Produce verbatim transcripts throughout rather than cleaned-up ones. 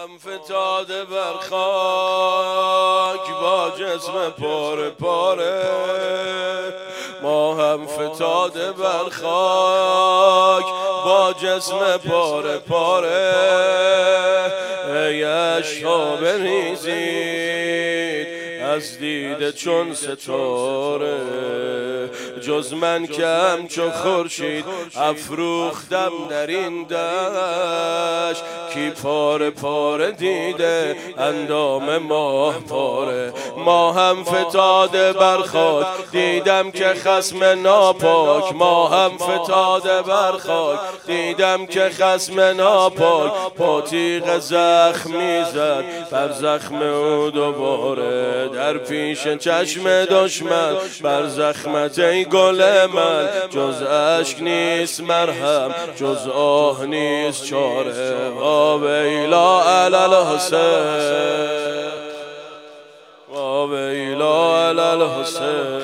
هم فتاده بر خاک با جسم پاره پاره، ما هم فتاده بر خاک با جسم پاره پاره. ای اشک‌ها بریزید از دیده چون ستاره، جز من که همچو خورشید افروختم در این دشت. کی پاره پاره دیده اندام ماه پاره، ما هم فتاده بر خاک دیدم که خصم ناپاک، ما هم فتاده بر خاک دیدم که خصم ناپاک. پاتیق زخم میزد بر زخم او دوباره، در پیش چشم دشمن بر زخمت ای گل من. جز اشک نیست مرهم، جز آه نیست چاره. وا ویلا علی الحسین، وا ویلا علی الحسین،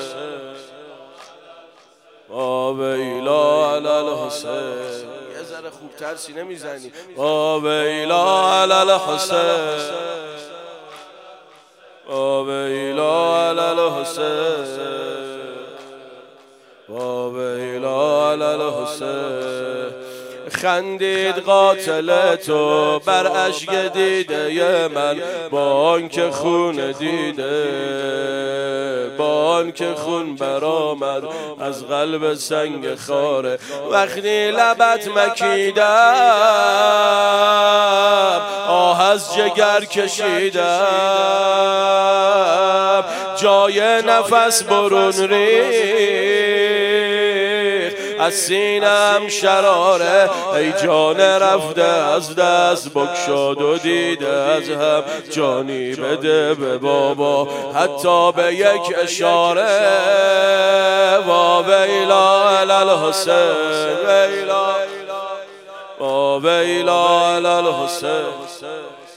وا ویلا علی الحسین. یه ذره خوبتر سینه میزنی. وا ویلا علی الحسین، وا ویلا علی الحسین، وا ویلا علی الحسین. خندید قاتل تو بر اشک دیده من، با آنکه خون دیده، با آنکه خون برآمد از قلب سنگ خاره. وقتی لبت مکیدم آه از جگر کشیدم، جای نفس برون ریخت از سینم شراره. ای جان رفته از دست بگشاد و دیده از هم، جانی بده به بابا حتی به یک اشاره. وا ویلا علی الحسین، ویلا وا ویلا علی الحسین.